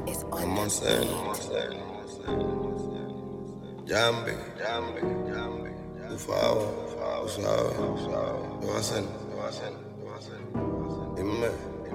Vamos a hacer Jambi, tu favor, tú sabes, ¿qué va a hacer? Dime.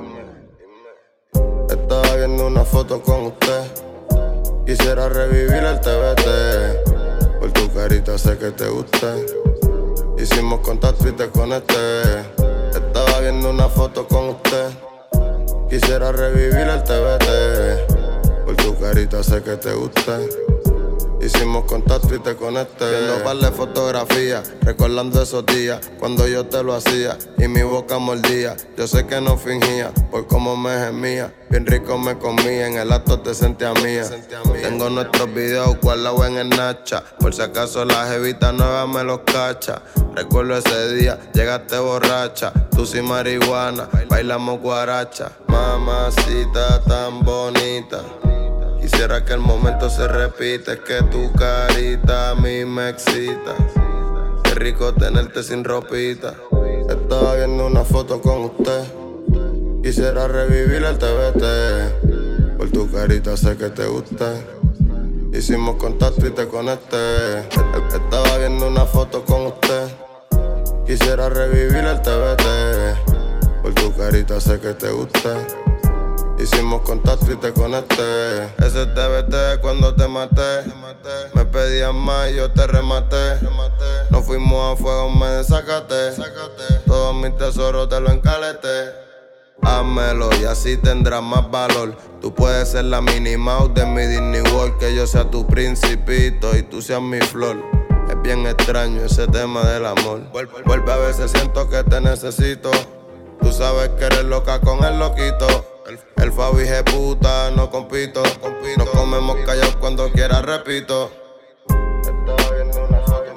Estaba viendo una foto con usted, quisiera revivir el TBT. Por tu carita sé que te gusté, hicimos contacto y te conecté. Estaba viendo una foto con usted, quisiera revivir el TBT. Por tu carita sé que te gusté, hicimos contacto y te conecté. Viendo par de fotografías, recordando esos días cuando yo te lo hacía y mi boca mordía. Yo sé que no fingía por cómo me gemía, bien rico me comía, en el acto te sentía mía. Tengo nuestros videos guardados en el Nacha, por si acaso la jevita nueva me los cacha. Recuerdo ese día, llegaste borracha, tú sin marihuana, bailamos guaracha. Mamacita tan bonita, quisiera que el momento se repita, es que tu carita a mí me excita. Qué rico tenerte sin ropita. Estaba viendo una foto con usted, quisiera revivir el TBT. Por tu carita sé que te gusté, hicimos contacto y te conecté. Estaba viendo una foto con usted, quisiera revivir el TBT. Por tu carita sé que te gusté, hicimos contacto y te conecté. Ese TBT cuando te maté, me pedías más y yo te rematé. Nos fuimos a fuego, me desacaté. Todos mis tesoros te lo encaleté. Házmelo y así tendrás más valor. Tú puedes ser la Minnie Mouse de mi Disney World, que yo sea tu principito y tú seas mi flor. Es bien extraño ese tema del amor. Vuelve, a veces siento que te necesito. Tú sabes que eres loca con el loquito. El Fabi puta, no compito. Nos comemos callados cuando quiera, repito. Estaba viendo una foto.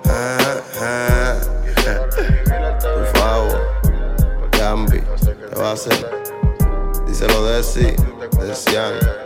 Por favor, Jambi, ¿qué va a hacer? Díselo de sí, de Cian.